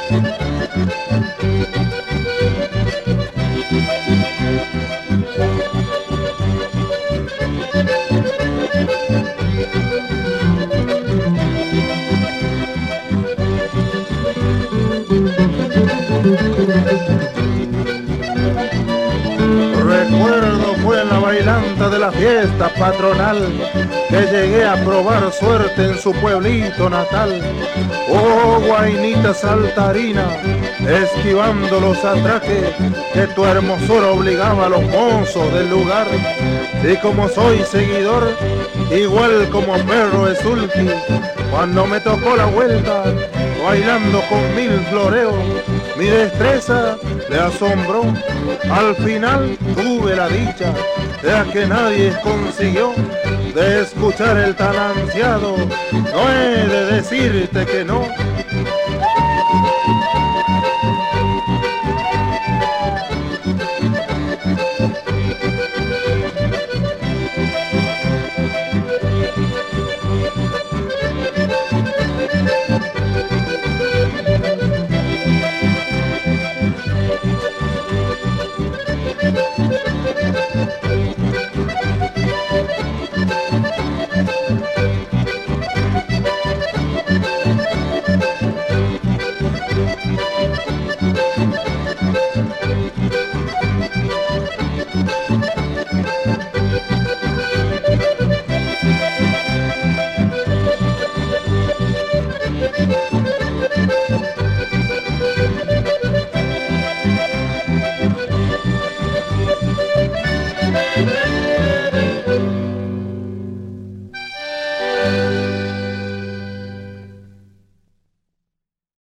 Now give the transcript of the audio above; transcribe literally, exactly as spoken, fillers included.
Recuerdo fue en la bailanta de la fiesta patronal que llegué a probar suerte en su pueblito natal. Oh, guainita saltarina, esquivando los atraques que tu hermosura obligaba a los mozos del lugar. Y como soy seguidor, igual como perro de sulky, cuando me tocó la vuelta, bailando con mil floreos, mi destreza le asombró. Al final tuve la dicha de que nadie consiguió de escuchar el tan ansiado, no he de decirte que no.